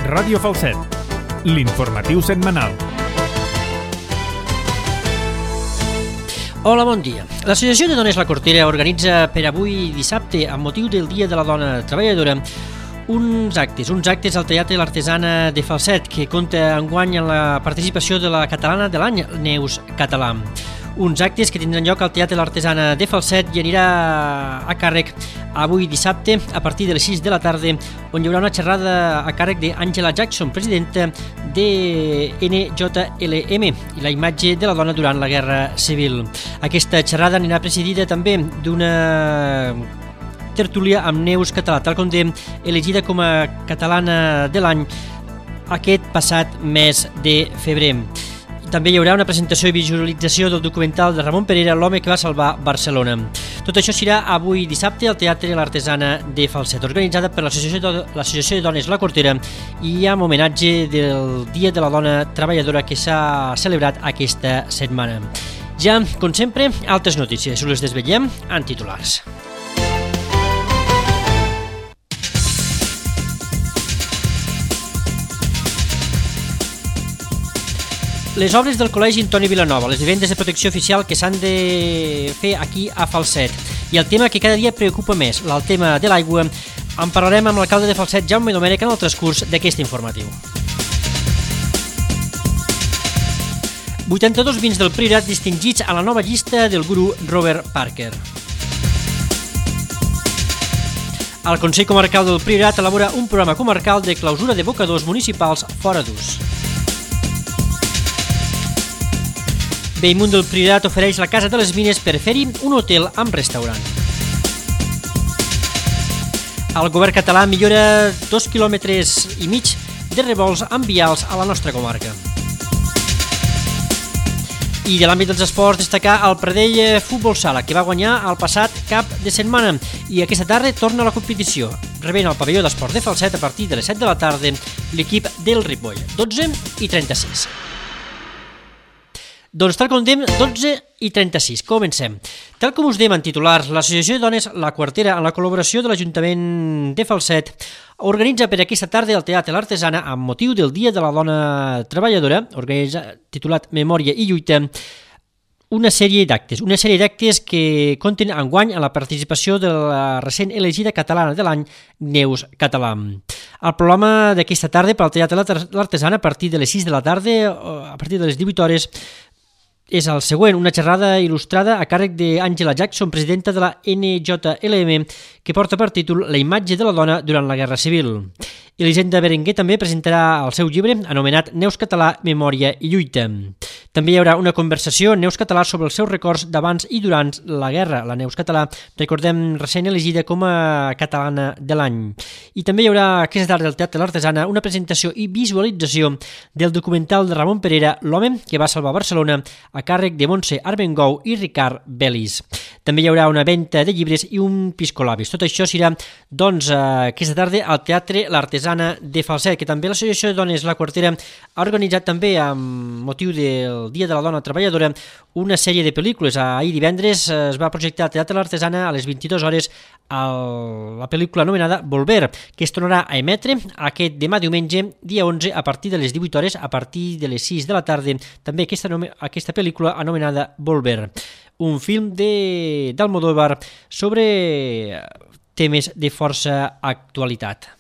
Ràdio Falset, l'informatiu setmanal. Hola, bon dia. L'Associació de Dones La Cortera organitza per avui dissabte, amb motiu del Dia de la Dona Treballadora, uns actes al Teatre L'Artesana de Falset, que compta enguany amb la participació de la catalana de l'any, Neus Català. Uns actes que tindran lloc al Teatre L'Artesana de Falset i anirà a càrrec avui dissabte a partir de les 6 de la tarda, on hi haurà una xerrada a càrrec d'Angela Jackson, presidenta de NJLM, i la imatge de la dona durant la Guerra Civil. Aquesta xerrada anirà presidida també d'una tertúlia amb Neus Català, tal com dèiem, elegida com a catalana de l'any aquest passat mes de febrer. També hi haurà una presentació i visualització del documental de Ramon Pereira, L'home que va salvar Barcelona. Tot això serà avui dissabte al Teatre L'Artesana de Falset, organitzada per l'Associació de Dones La Cortera i amb homenatge del Dia de la Dona Treballadora que s'ha celebrat aquesta setmana. Ja, com sempre, altres notícies. Us les desvetllem en titulars. Les obres del Col·legi Antoni Vilanova, les vivendes de protecció oficial que s'han de fer aquí a Falset, i el tema que cada dia preocupa més, el tema de l'aigua, en parlarem amb l'alcalde de Falset, Jaume Domènech, en el transcurs d'aquest informatiu. 82 vins del Priorat distingits a la nova llista del guru Robert Parker. El Consell Comarcal del Priorat elabora un programa comarcal de clausura de bocadors municipals fora d'ús. Bellmunt del Priorat ofereix la Casa de les Mines per fer-hi un hotel amb restaurant. El govern català millora 2,5 quilòmetres de revolts amb vials a la nostra comarca. I de l'àmbit dels esports, destacar el Pradell Futbol Sala, que va guanyar el passat cap de setmana i aquesta tarda torna a la competició, rebent al pavelló d'esports de Falset a partir de les 7 de la tarda l'equip del Ripoll, 12:36. Doncs tal com dèiem, 12:36, comencem. Tal com us dèiem en titulars, l'Associació de Dones La Cortera, amb la col·laboració de l'Ajuntament de Falset, organitza per aquesta tarda al Teatre L'Artesana, amb motiu del Dia de la Dona Treballadora, titulat Memòria i Lluita, una sèrie d'actes que compten enguany amb la participació de la recent elegida catalana de l'any, Neus Català. El programa d'aquesta tarda per al Teatre L'Artesana a partir de les 6 de la tarda, a partir de les 18 hores, és el següent, una xerrada il·lustrada a càrrec d'Angela Jackson, presidenta de la NJLM, que porta per títol La imatge de la dona durant la Guerra Civil. Elisenda Berenguer també presentarà el seu llibre anomenat Neus Català, Memòria i Lluita. També hi haurà una conversació amb Neus Català sobre els seus records d'abans i durant la guerra. La Neus Català, recordem, recent elegida com a catalana de l'any. I també hi haurà aquesta tarda al Teatre L'Artesana una presentació i visualització del documental de Ramon Pereira, L'home que va salvar Barcelona, a càrrec de Montse Armengou i Ricard Belis. També hi haurà una venda de llibres i un piscolabis. Tot això serà, doncs, aquesta tarda al Teatre L'Artesana de Falset, que també l'Associació de Dones La Cortera ha organitzat també amb motiu del Dia de la Dona Treballadora una sèrie de pel·lícules. Ahir divendres es va projectar al Teatre L'Artesana a les 22 hores la pel·lícula anomenada Volver, que es tornarà a emetre aquest demà diumenge, dia 11, a partir de les 18 hores, a partir de les 6 de la tarda, també aquesta pel·lícula anomenada Volver, un film d'Almodóvar sobre temes de força actualitat.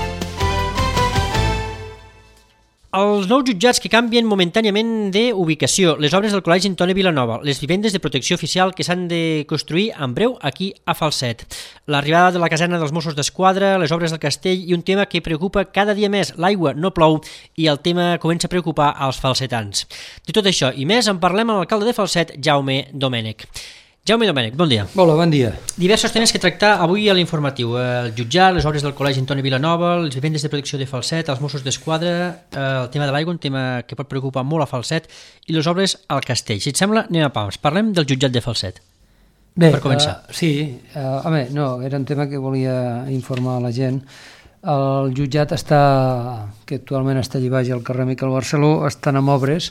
Els nous jutjats que canvien momentàniament d'ubicació, les obres del Col·legi Antoni Vilanova, les vivendes de protecció oficial que s'han de construir en breu aquí a Falset, l'arribada de la caserna dels Mossos d'Esquadra, les obres del castell i un tema que preocupa cada dia més, l'aigua no plou, i el tema comença a preocupar als falsetans. De tot això i més en parlem amb l'alcalde de Falset, Jaume Domènech. Jaume Domènech, bon dia. Hola, bon dia. Diversos temes que tractar avui a l'informatiu. El jutjat, les obres del Col·legi Antoni Vilanova, les vivendes de protecció de Falset, els Mossos d'Esquadra, el tema de l'aigua, un tema que pot preocupar molt a Falset, i les obres al castell. Si et sembla, anem a pams. Parlem del jutjat de Falset. Bé, per començar. Era un tema que volia informar a la gent. El jutjat que actualment està allà baix al carrer Miquel Barceló, estan amb obres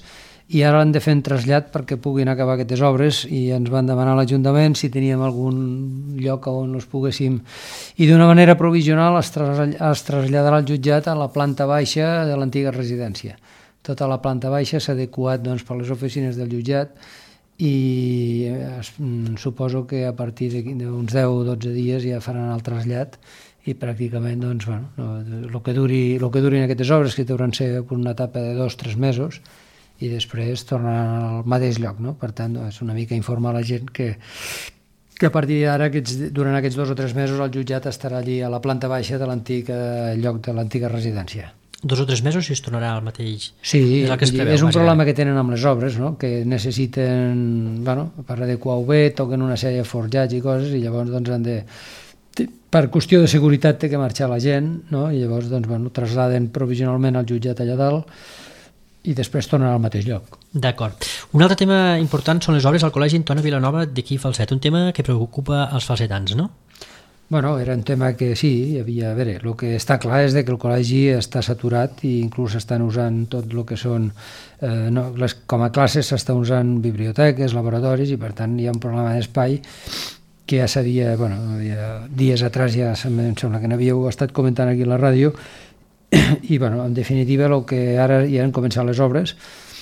i ara han de fer un trasllat perquè puguin acabar aquestes obres i ens van demanar a l'Ajuntament si teníem algun lloc on els poguéssim, i d'una manera provisional es traslladarà el jutjat a la planta baixa de l'antiga residència. Tota la planta baixa s'ha adequat per les oficines del jutjat i suposo que a partir d'uns 10 o 12 dies ja faran el trasllat i pràcticament el que durin aquestes obres, que deuen ser per una etapa de 2 o 3 mesos, i després tornaran al mateix lloc, no? Per tant, és una mica informar la gent que a partir d'ara, durant aquests 2 o 3 mesos, el jutjat estarà allí a la planta baixa de l'antic lloc de l'antiga residència. 2 o 3 mesos i es tornarà al mateix... Sí, és un problema que tenen amb les obres, no? Que necessiten, per adequar-ho bé, toquen una sèrie de forjats i coses, i llavors han de... Per qüestió de seguretat té que marxar la gent, no? I llavors trasladen provisionalment el jutjat allà dalt i després tornen al mateix lloc. D'acord. Un altre tema important són les obres al Col·legi Antoni Vilanova d'aquí Falset, un tema que preocupa els falsetans, no? Bueno, era un tema que sí, hi havia... A veure, el que està clar és que el col·legi està saturat i inclús estan usant tot el que són... com a classes s'estan usant biblioteques, laboratoris, i per tant hi ha un problema d'espai que ja s'havia... dies atrás ja em sembla que n'havíeu estat comentant aquí a la ràdio, i en definitiva el que ara ja han començat les obres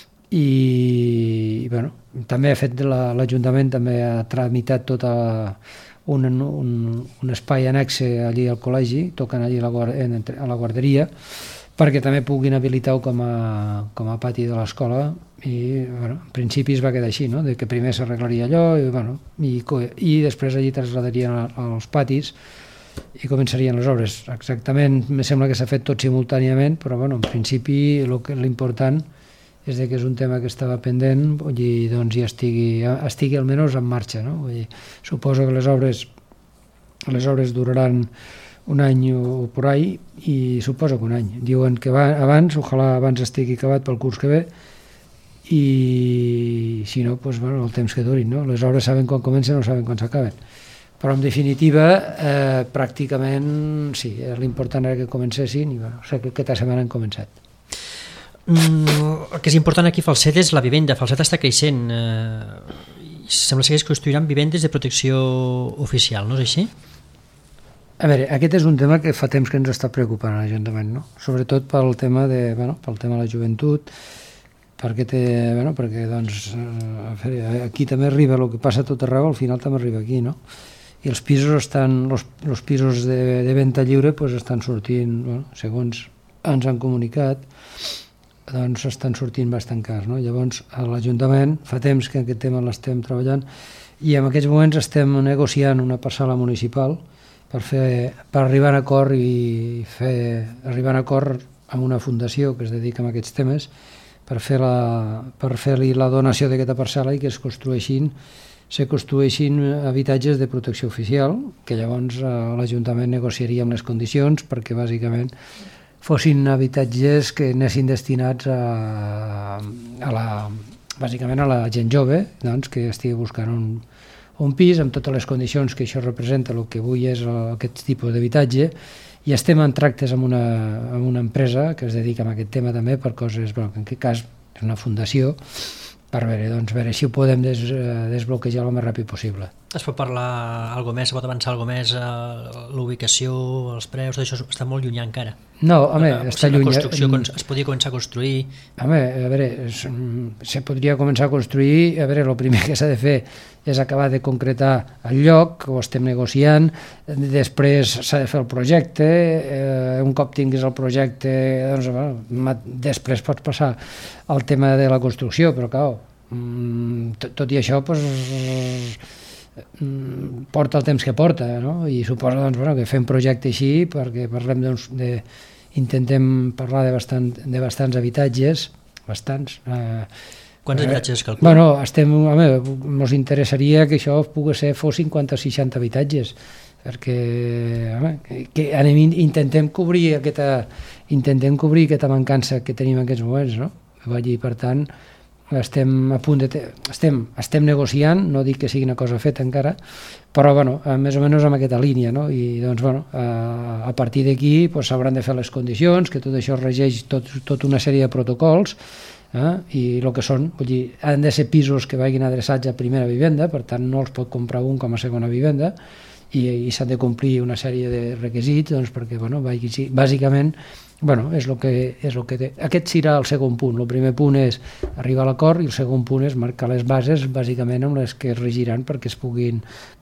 i també ha fet l'Ajuntament, també ha tramitat tot un espai annexe allí al col·legi, tocant allí a la guarderia, perquè també puguin habilitar-ho com a pati de l'escola, i en principi es va quedar així, no? De que primer s'arreglaria allò i després allí traslladarien als patis i començarien les obres. Exactament, em sembla que s'ha fet tot simultàniament, però en principi l'important és que és un tema que estava pendent i ja estigui almenys en marxa, no? Vull dir, suposo que les obres duraran un any o por ahí, i suposo que un any. Diuen que ojalà abans estigui acabat pel curs que ve, i si no, el temps que durin, no? Les obres saben quan comencen o saben quan s'acaben. Però en definitiva, pràcticament sí, l'important era que comencessin i que aquesta setmana han començat. El que és important aquí a Falset és la vivenda. Falset està creixent, sembla que es construiran vivendes de protecció oficial, no és així? A veure, aquest és un tema que fa temps que ens està preocupant a l'Ajuntament, no? Sobretot pel tema de la joventut, perquè aquí també arriba el que passa a tot arreu, al final també arriba aquí, no? I els pisos els pisos de venda lliure estan sortint, segons ens han comunicat, estan sortint bastant cars, no? Llavors a l'Ajuntament fa temps que aquest tema l'estem treballant i en aquests moments estem negociant una parcel·la municipal per arribar a acord arribar a acord amb una fundació que es dedica a aquests temes per fer-li la donació d'aquesta parcel·la i que se construeixin habitatges de protecció oficial, que llavors l'Ajuntament negociaria amb les condicions perquè bàsicament fossin habitatges que anessin destinats bàsicament a la gent jove, que estigui buscant un pis amb totes les condicions que això representa, el que avui és aquest tipus d'habitatge, i estem en tractes amb una empresa que es dedica a aquest tema també per coses, en aquest cas és una fundació, per veure si ho podem desbloquejar el més ràpid possible. Es pot parlar alguna més, es pot avançar alguna més, l'ubicació, els preus, això està molt llunyà encara. No, home, està lluny. Es podria començar a construir? Home, a veure, se podria començar a construir, a veure, el primer que s'ha de fer és acabar de concretar el lloc, ho estem negociant, després s'ha de fer el projecte, un cop tinguis el projecte, després pots passar al tema de la construcció, però clar, tot i això porta el temps que porta, no? I suposa que fem projecte així perquè parlem intentem parlar de bastants habitatges, bastants. Quants habitatges calculen? Ens interessaria que això fos 50 o 60 habitatges, perquè intentem cobrir aquesta mancança que tenim en aquests moments, no? Per tant, estem a punt estem negociant, no dic que sigui una cosa feta encara, però bueno, més o menys amb aquesta línia, no? I doncs bueno, a partir d'aquí s'hauran de fer les condicions, que tot això regeix tota una sèrie de protocols, i el que són, vull dir, han de ser pisos que vagin adreçats a primera vivenda, per tant no els pot comprar un com a segona vivenda, i s'han de complir una sèrie de requisits, doncs, perquè bueno, bàsicament bueno, és el que té. Aquest serà el segon punt. El primer punt és arribar a l'acord i el segon punt és marcar les bases bàsicament amb les que es regiran perquè se puguin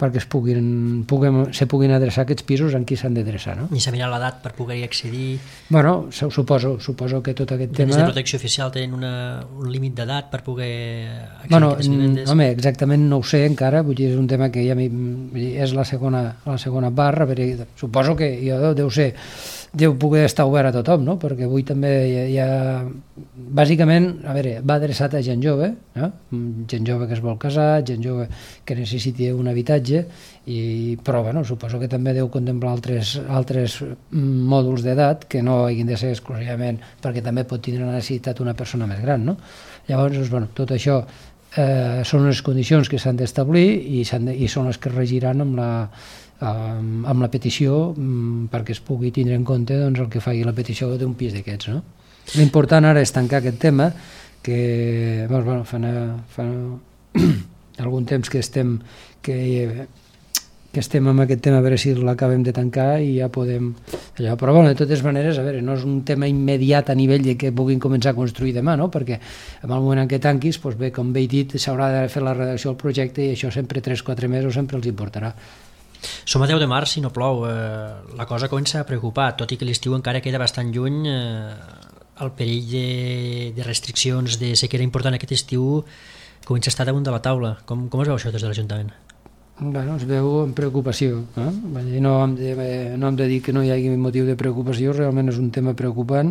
adreçar aquests pisos en qui s'han d'adreçar, no? I s'ha mirat l'edat per poder-hi accedir? Bueno, suposo que tot aquest tema... Des de protecció oficial tenen un límit d'edat per poder accedir bueno, a aquestes vivendes? Home, exactament no ho sé encara, vull dir, és un tema que ja és la segona part, a veure, suposo que jo deu poder estar obert a tothom, no? Perquè avui també hi ha... Bàsicament, a veure, va adreçat a gent jove, no? Gent jove que es vol casar, gent jove que necessiti un habitatge, però bueno, suposo que també deu contemplar altres mòduls d'edat que no hagin de ser exclusivament perquè també pot tindre la necessitat una persona més gran, no? Llavors, doncs, bueno, tot això són unes condicions que s'han d'establir i són les que es regiran amb la petició perquè es pugui tindre en compte doncs, el que faci la petició d'un pis d'aquests, no? L'important ara és tancar aquest tema que bueno, fa algun temps que estem amb aquest tema a veure si l'acabem de tancar i ja podem allò. Però bueno, de totes maneres, a veure, no és un tema immediat a nivell de que puguin començar a construir demà, no? Perquè en el moment en què tanquis, doncs bé, com bé he dit, s'haurà de fer la redacció del projecte i això sempre 3-4 mesos sempre els importarà. Som a 10 de març i no plou, la cosa comença a preocupar, tot i que l'estiu encara queda bastant lluny, el perill de restriccions de sequera important aquest estiu comença a estar damunt de la taula. Com es veu això des de l'Ajuntament? Bueno, es veu amb preocupació, no hem de dir que no hi hagi motiu de preocupació, realment és un tema preocupant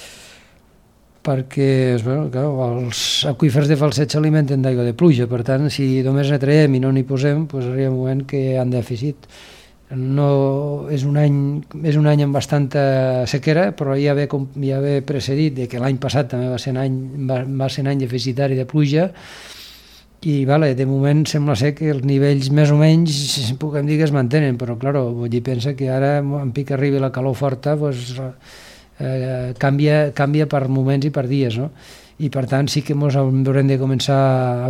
perquè bueno, clar, els aqüífers de Falset s'alimenten d'aigua de pluja, per tant si només ne traiem i no n'hi posem doncs arriba un moment que hi ha dèficit. No, és un any amb bastanta sequera, però ja ve precedit de que l'any passat també va ser un any deficitari de pluja i de moment sembla ser que els nivells més o menys puguem dir que es mantenen, però clar, vull dir, pensa que ara en pic arribi la calor forta doncs, canvia per moments i per dies, no? I per tant sí que ens haurem de començar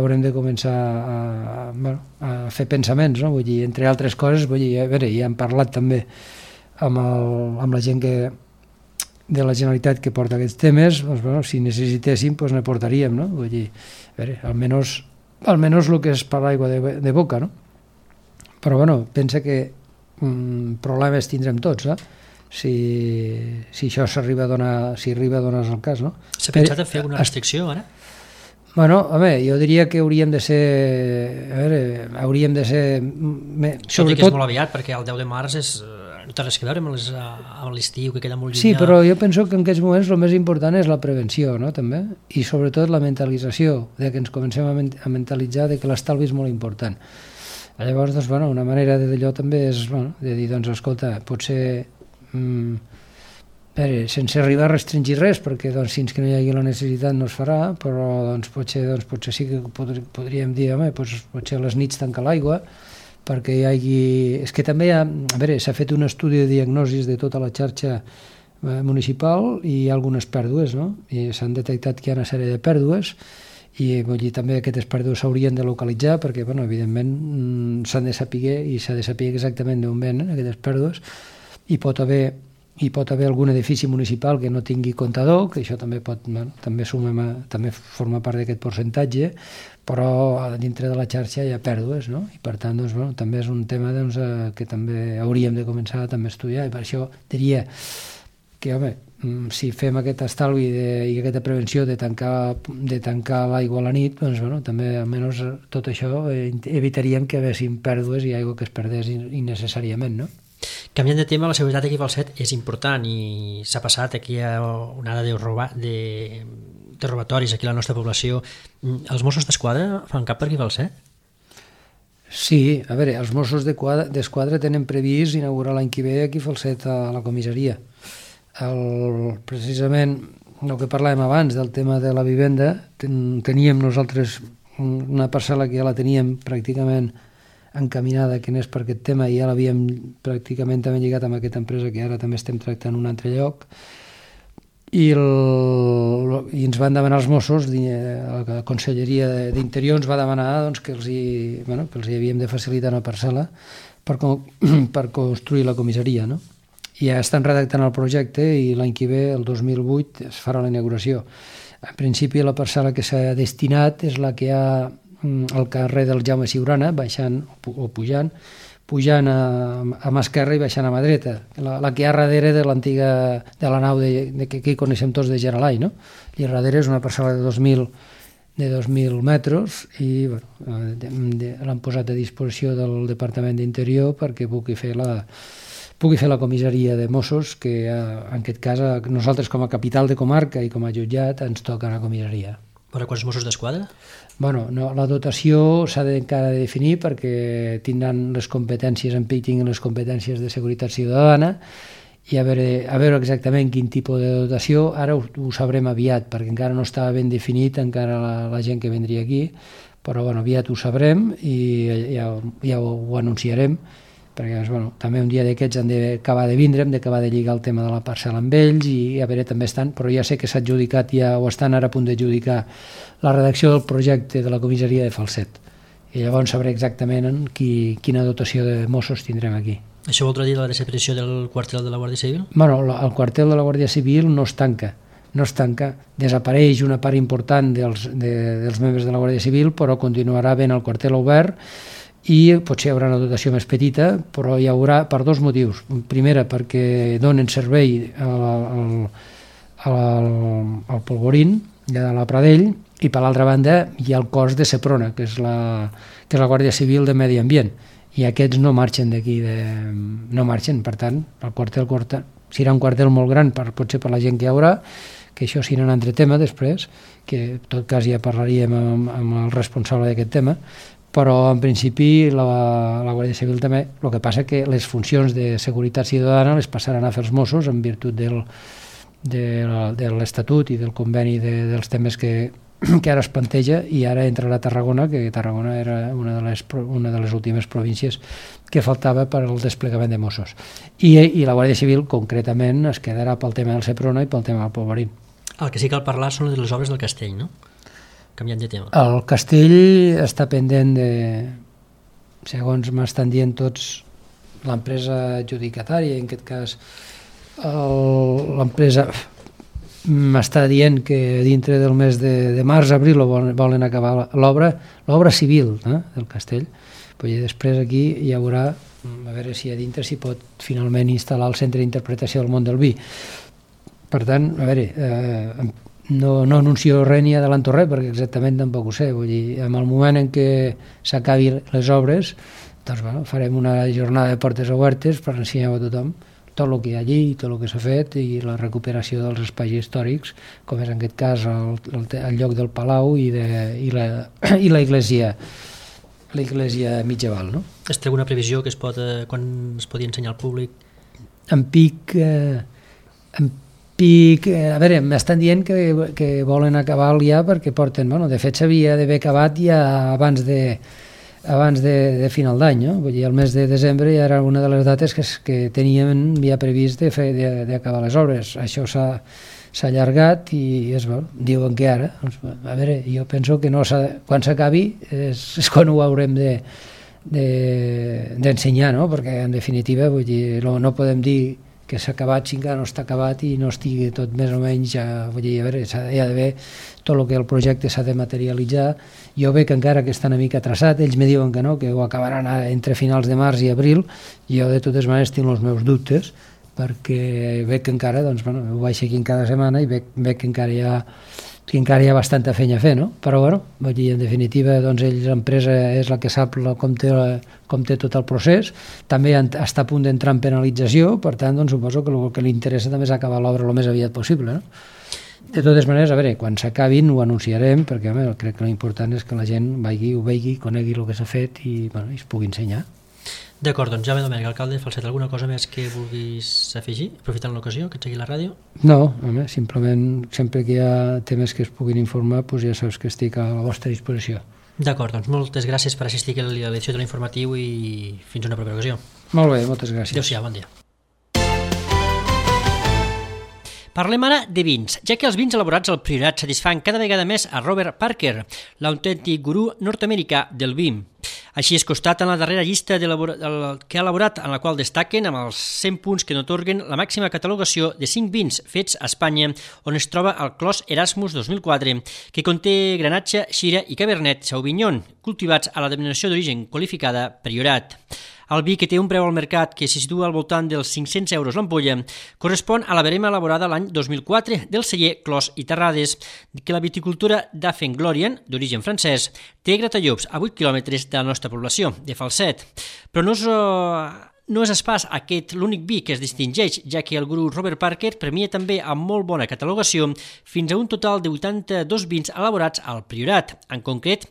a fer pensaments, no? Vull dir, entre altres coses, vull dir, a veure, ja hem parlat també amb la gent de la Generalitat que porta aquests temes, doncs, bueno, si necessitéssim doncs ne portaríem, no? Vull dir, a veure, almenys el que és per l'aigua de boca, no? Però bueno, pensa que problemes tindrem tots, si això s'arriba a donar, si arriba a donar el cas, no? S'ha pensat en fer alguna restricció ara? Bueno, a veure, jo diria que hauríem de ser... Tot i que és molt aviat, perquè el 10 de març no té res a veure amb l'estiu, que queda molt llunyà. Sí, però jo penso que en aquests moments el més important és la prevenció, no?, també, i sobretot la mentalització, que ens comencem a mentalitzar que l'estalvi és molt important. Llavors, doncs, bueno, una manera d'allò també és de dir, doncs, escolta, potser sense arribar a restringir res, perquè doncs, fins que no hi hagi la necessitat no es farà, però doncs, potser sí que podríem dir, home, potser a les nits tancar l'aigua, perquè hi hagi... És que també s'ha fet un estudi de diagnosis de tota la xarxa municipal i hi ha algunes pèrdues, no? I s'han detectat que hi ha una sèrie de pèrdues i vull dir, també aquestes pèrdues s'haurien de localitzar perquè, bueno, evidentment s'han de saber i s'ha de saber exactament d'on venen aquestes pèrdues. Hi pot haver algun edifici municipal que no tingui comptador, que això també també forma part d'aquest percentatge, però dintre de la xarxa hi ha pèrdues, no? I per tant, doncs, bueno, també és un tema doncs, que també hauríem de començar a estudiar, i per això diria que, home, si fem aquest estalvi i aquesta prevenció de tancar l'aigua a la nit, doncs, bueno, també almenys tot això evitaríem que haguéssim pèrdues i aigua que es perdés innecessàriament, no? Canviant de tema, la seguretat aquí a Falset és important i s'ha passat aquí a onada de robatoris aquí a la nostra població. Els Mossos d'Esquadra fan cap per aquí a Falset? Sí, a veure, els Mossos d'Esquadra tenen previst inaugurar l'any que ve aquí a Falset a la comissaria. Precisament el que parlàvem abans del tema de la vivenda, teníem nosaltres una parcel·la que ja la teníem pràcticament encaminada que n'és per aquest tema i ja l'havíem pràcticament també lligat amb aquesta empresa que ara també estem tractant en un altre lloc i ens van demanar els Mossos, la Conselleria d'Interior ens va demanar doncs, que els hi havíem de facilitar una parcel·la per construir la comissaria, no? I ja estan redactant el projecte i l'any que ve, el 2008, es farà la inauguració. En principi la parcel·la que s'ha destinat és la que hi ha al carrer del Jaume Siurana, baixant o pujant a mà esquerra i baixant a mà dreta, la que hi ha darrere de l'antiga, de la nau que aquí coneixem tots de Geralai, no? I darrere és una parcel·la de 2.000 metres i l'han posat a disposició del Departament d'Interior perquè pugui fer la comissaria de Mossos, que en aquest cas nosaltres com a capital de comarca i com a jutjat ens toca la comissaria. Per a quants Mossos d'Esquadra? Bueno, no, la dotació s'ha encara de definir perquè tindran les competències, en PIC tinguin les competències de seguretat ciutadana i a veure exactament quin tipus de dotació. Ara ho sabrem aviat perquè encara no estava ben definit encara la gent que vindria aquí, però bueno, aviat ho sabrem i ja ho anunciarem perquè també un dia d'aquests han d'acabar de vindre, hem d'acabar de lligar el tema de la parcel·la amb ells i a veure també estan, però ja sé que s'ha adjudicat ja o estan ara a punt d'adjudicar la redacció del projecte de la comissaria de Falset i llavors sabré exactament quina dotació de Mossos tindrem aquí. Això voldrà dir la desaparició del quartel de la Guàrdia Civil? Bueno, el quartel de la Guàrdia Civil no es tanca, desapareix una part important dels membres de la Guàrdia Civil, però continuarà ben el quartel obert i potser hi haurà una dotació més petita, però hi haurà per dos motius. Primera, perquè donen servei al Polvorín, de la Pradell, i per l'altra banda hi ha el cos de Seprona, que és la Guàrdia Civil de Medi Ambient, i aquests no marxen d'aquí, no marxen, per tant, el quartel serà un quartel molt gran, potser per la gent que hi haurà, que això serà un altre tema després, que en tot cas ja parlaríem amb el responsable d'aquest tema, però en principi la Guàrdia Civil també, el que passa que les funcions de seguretat ciutadana les passaran a fer els Mossos en virtut de l'Estatut i del conveni dels temes que ara es planteja i ara entrarà Tarragona, que Tarragona era una de les últimes províncies que faltava per al desplegament de Mossos. I la Guàrdia Civil concretament es quedarà pel tema del Seprona i pel tema del Polvorín. El que sí cal parlar són les obres del castell, no? Canviant de tema. El castell està pendent de, segons m'estan dient tots, l'empresa adjudicatària, en aquest cas l'empresa m'està dient que dintre del mes de març-abril volen acabar l'obra civil del castell. I després aquí hi haurà, a veure si a dintre s'hi pot finalment instal·lar el centre d'interpretació del món del vi. Per tant, a veure, no anuncio res ni adelanto res perquè exactament tampoc ho sé, vull dir, en el moment en què s'acabi les obres doncs farem una jornada de portes obertes per ensenyar a tothom tot el que hi ha allí, tot el que s'ha fet i la recuperació dels espais històrics, com és en aquest cas el lloc del Palau i la iglesia mitjaval, no? Es té alguna previsió que quan es podia ensenyar al públic? En pic, a veure, m'estan dient que volen acabar ja perquè porten, de fet s'havia d'haver acabat ja abans de final d'any, no? Vull dir, el mes de desembre ja era una de les dates que teníem ja previst d'acabar les obres. Això s'ha allargat i diuen que ara, a veure, jo penso que quan s'acabi és quan ho haurem d'ensenyar, no? Perquè en definitiva, vull dir, no podem dir que s'ha acabat si encara no està acabat i no estigui tot més o menys, vull dir, a veure, hi ha d'haver tot el que el projecte s'ha de materialitzar. Jo veig encara que està una mica traçat, ells me diuen que no, que ho acabaran entre finals de març i abril, jo de totes maneres tinc els meus dubtes, perquè veig que encara, ho vaig seguint cada setmana i veig que encara hi ha bastanta feina a fer, no? Però, vull dir, en definitiva, l'empresa és la que sap com té tot el procés, també està a punt d'entrar en penalització, per tant, suposo que el que li interessa també és acabar l'obra el més aviat possible, no? De totes maneres, a veure, quan s'acabin ho anunciarem, perquè crec que l'important és que la gent ho vegi, conegui el que s'ha fet i es pugui ensenyar. D'acord, doncs Jaume Domènech, alcalde de Falset, alguna cosa més que vulguis afegir, aprofitant l'ocasió que ets aquí a la ràdio? No, home, simplement sempre que hi ha temes que es puguin informar, doncs ja saps que estic a la vostra disposició. D'acord, doncs moltes gràcies per assistir a l'edició de l'informatiu i fins una propera ocasió. Molt bé, moltes gràcies. Adéu-siau, bon dia. Parlem ara de vins, ja que els vins elaborats al Priorat satisfan cada vegada més a Robert Parker, l'autèntic gurú nord-americà del vi. Així és constat en la darrera llista que ha elaborat, en la qual destaquen amb els 100 punts que n'atorguen la màxima catalogació de 5 vins fets a Espanya, on es troba el Clos Erasmus 2004, que conté Granatxa, Xira i Cabernet Sauvignon, cultivats a la denominació d'origen qualificada Priorat. El vi, que té un preu al mercat que se situa al voltant dels 500 euros l'ampolla, correspon a la verema elaborada l'any 2004 del celler Clos i Terrades, que la viticultura d'Affenglorien, d'origen francès, té gratallops a 8 quilòmetres de la nostra població, de Falset. Però no és pas aquest l'únic vi que es distingeix, ja que el gurú Robert Parker premia també amb molt bona catalogació fins a un total de 82 vins elaborats al Priorat. En concret,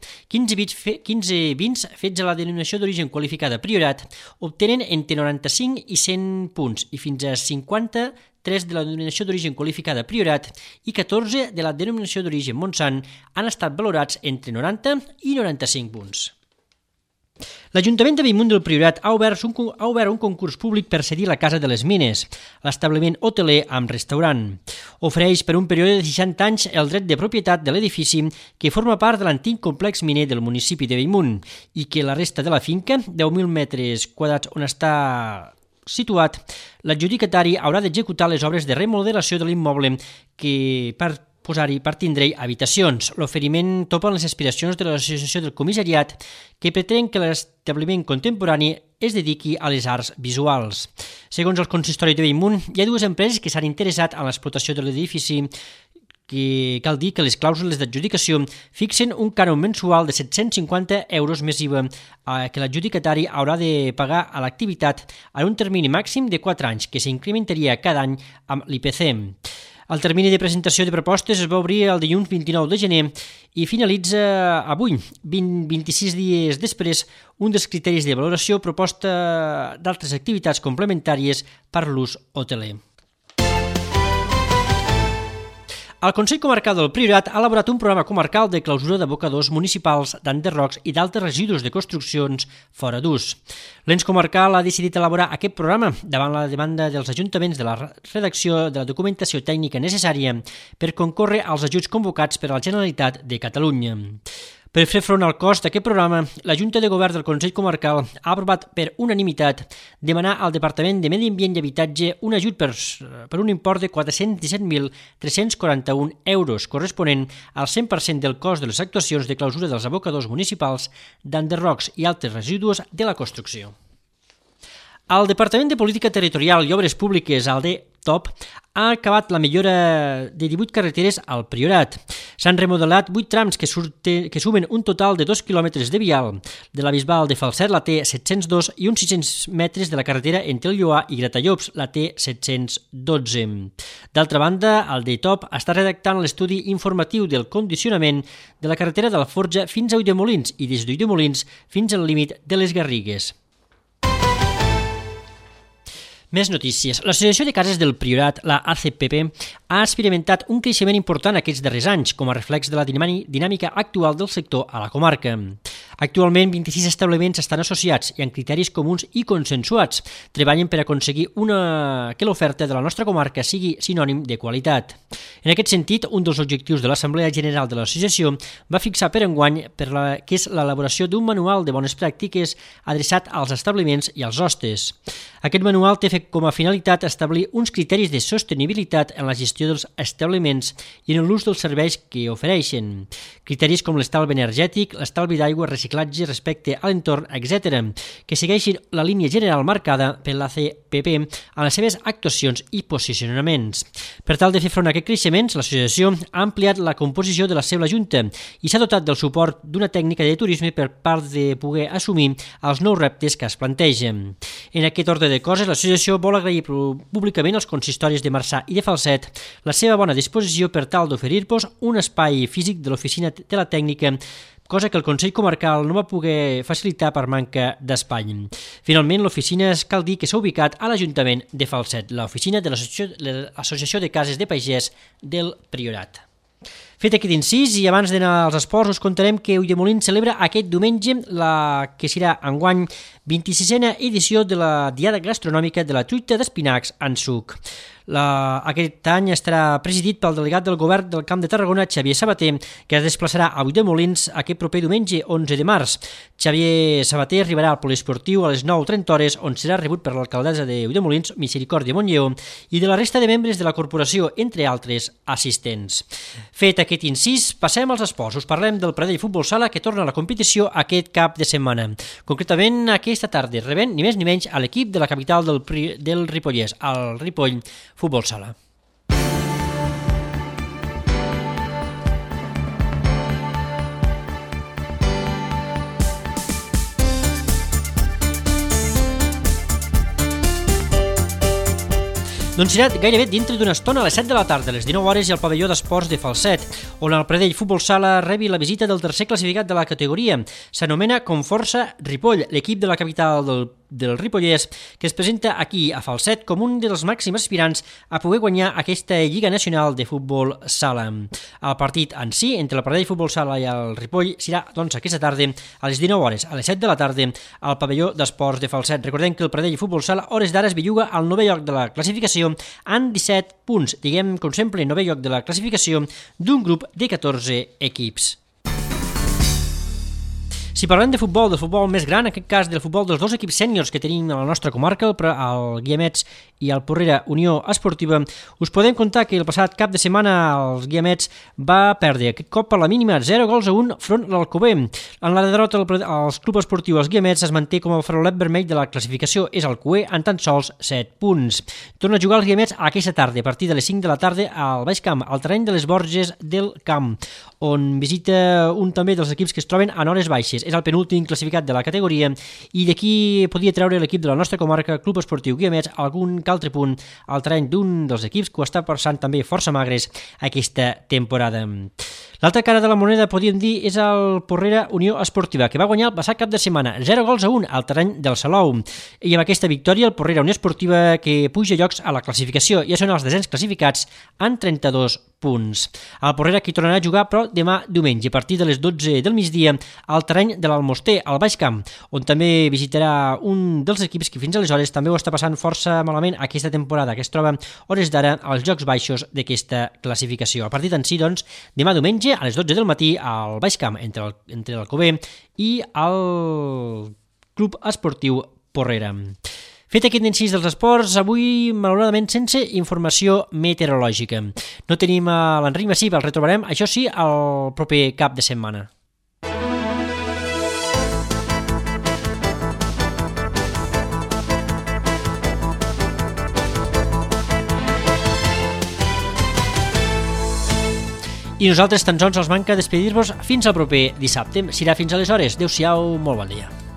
15 vins fets a la denominació d'origen qualificada Priorat obtenen entre 95 i 100 punts i fins a 53 de la denominació d'origen qualificada Priorat i 14 de la denominació d'origen Montsant han estat valorats entre 90 i 95 punts. L'Ajuntament de Bellmunt del Priorat ha obert un concurs públic per cedir la Casa de les Mines, l'establiment hoteler amb restaurant. Ofereix per un període de 60 anys el dret de propietat de l'edifici que forma part de l'antic complex miner del municipi de Bellmunt i que la resta de la finca, 10.000 metres quadrats on està situat, l'adjudicatari haurà d'executar les obres de remodelació de l'immoble que per tindre-hi habitacions. L'oferiment topa amb les aspiracions de l'associació del comissariat que pretén que l'establiment contemporani es dediqui a les arts visuals. Segons el consistori de Bellmunt, hi ha dues empreses que s'han interessat en l'explotació de l'edifici, que cal dir que les clàusules d'adjudicació fixen un cànon mensual de 750 euros més IVA que l'adjudicatari haurà de pagar a l'activitat en un termini màxim de 4 anys, que s'incrementaria cada any amb l'IPC. El termini de presentació de propostes es va obrir el dilluns 29 de gener i finalitza avui, 26 dies després, un dels criteris de valoració proposta d'altres activitats complementàries per l'ús hoteler. El Consell Comarcal del Priorat ha elaborat un programa comarcal de clausura d'abocadors municipals d'enderrocs i d'altres residus de construccions fora d'ús. L'ens comarcal ha decidit elaborar aquest programa davant la demanda dels ajuntaments de la redacció de la documentació tècnica necessària per concórrer als ajuts convocats per a la Generalitat de Catalunya. Per fer front al cost d'aquest programa, la Junta de Govern del Consell Comarcal ha aprovat per unanimitat demanar al Departament de Medi Ambient i Habitatge un ajut per un import de 417.341 euros, corresponent al 100% del cost de les actuacions de clausura dels abocadors municipals d'enderrocs i altres residus de la construcció. El Departament de Política Territorial i Obres Públiques, el DPOP, ha acabat la millora de 18 carreteres al Priorat. S'han remodelat 8 trams que sumen un total de 2 quilòmetres de vial, de la Bisbal de Falset, la T702, i uns 600 metres de la carretera entre el Lloar i Gratallops, la T712. D'altra banda, el DPOP està redactant l'estudi informatiu del condicionament de la carretera de la Forja fins a Ulldemolins i des d'Ulldemolins fins al límit de les Garrigues. Més notícies. L'Associació de Cases del Priorat, la ACPP, ha experimentat un creixement important aquests darrers anys, com a reflex de la dinàmica actual del sector a la comarca. Actualment, 26 establiments estan associats i amb criteris comuns i consensuats. Treballen per aconseguir que l'oferta de la nostra comarca sigui sinònim de qualitat. En aquest sentit, un dels objectius de l'Assemblea General de l'Associació va fixar per enguany que és l'elaboració d'un manual de bones pràctiques adreçat als establiments i als hostes. Aquest manual té com a finalitat establir uns criteris de sostenibilitat en la gestió dels establiments i en l'ús dels serveis que ofereixen. Criteris com l'estalvi energètic, l'estalvi d'aigua, reciclatge, respecte a l'entorn, etc., que segueixin la línia general marcada per la CPP en les seves actuacions i posicionaments. Per tal de fer front a aquests creixements, l'associació ha ampliat la composició de la seva junta i s'ha dotat del suport d'una tècnica de turisme per part de poder assumir els nous reptes que es plantegen. En aquest ordre de coses, l'associació vol agrair públicament als consistoris de Marçà i de Falset la seva bona disposició per tal d'oferir-vos un espai físic de l'oficina de la tècnica cosa que el Consell Comarcal no va poder facilitar per manca d'espai. Finalment, l'oficina cal dir que s'ha ubicat a l'Ajuntament de Falset, l'oficina de l'Associació de Cases de Pagès del Priorat. Fet aquest incís, i abans d'anar als esports, us contarem que Ulldemolins celebra aquest diumenge la que serà enguany 26a edició de la Diada Gastronòmica de la Truita d'Espinacs en suc. Aquest any estarà presidit pel delegat del govern del Camp de Tarragona, Xavier Sabater, que es desplaçarà a Ulldemolins aquest proper diumenge 11 de març. Xavier Sabater arribarà al poliesportiu a les 9:30, on serà rebut per l'alcaldessa de Ulldemolins, Misericòrdia Montlleó, i de la resta de membres de la corporació, entre altres assistents. Fet aquest incís, passem als esports. Us parlem del Pradell Futbol Sala, que torna a la competició aquest cap de setmana. Concretament, aquesta tarda rebent ni més ni menys a l'equip de la capital del Ripollès, el Ripoll Futbol Sala. Doncs serà gairebé dintre d'una estona a les 7 de la tarda, a les 19 hores, i al pavelló d'esports de Falset, on el Pradell Futbol Sala rebi la visita del tercer classificat de la categoria. S'anomena Conforça Ripoll, l'equip de la capital del Ripollès, que es presenta aquí a Falset com un dels màxims aspirants a poder guanyar aquesta Lliga Nacional de Futbol Sala. El partit en si, entre el Pradell Futbol Sala i el Ripoll, serà doncs aquesta tarda a les 19 hores, a les 7 de la tarda, al pavelló d'esports de Falset. Recordem que el Pradell Futbol Sala, hores d'ara, es belluga al 9è lloc de la classificació amb 17 punts, diguem, com sempre, 9è lloc de la classificació d'un grup de 14 equips. Si parlem de futbol, del futbol més gran, en aquest cas del futbol dels dos equips sèniors que tenim a la nostra comarca, el Guiamets i el Porrera Unió Esportiva, us podem contar que el passat cap de setmana els Guiamets va perdre aquest cop per la mínima 0-1 front a l'Alcover. En la derrota al club esportiu els Guiamets es manté com el farolet vermell de la classificació, és el cuer en tan sols 7 punts. Torna a jugar els Guiamets aquesta tarda, a partir de les 5 de la tarda al Baix Camp, al terreny de les Borges del Camp, on visita un també dels equips que es troben en hores baixes. És el penúltim classificat de la categoria i d'aquí podia treure l'equip de la nostra comarca, Club Esportiu Guiamets, algun altre punt al terreny d'un dels equips que ho està passant també força magres aquesta temporada. L'altra cara de la moneda, podríem dir, és el Porrera Unió Esportiva, que va guanyar el passat cap de setmana 0-1 al terreny del Salou. I amb aquesta victòria, el Porrera Unió Esportiva, que puja llocs a la classificació, ja són els desens classificats en 32 punts. El Porrera qui tornarà a jugar, però demà diumenge, a partir de les 12 del migdia, al terreny de l'Almoster, al Baix Camp, on també visitarà un dels equips que fins aleshores també ho està passant força malament aquesta temporada, que es troba hores d'ara als jocs baixos d'aquesta classificació. El partit en si, doncs, demà diumenge a les 12 del matí al Baix Camp, entre l'Alcover i el Club Esportiu Porrera. Fet aquest incís dels esports, avui, malauradament, sense informació meteorològica. No tenim l'Enric Massip, el retrobarem, això sí, el proper cap de setmana. I nosaltres tan sols els manca despedir-vos fins al proper dissabte. Serà fins aleshores. Adéu-siau, molt bon dia.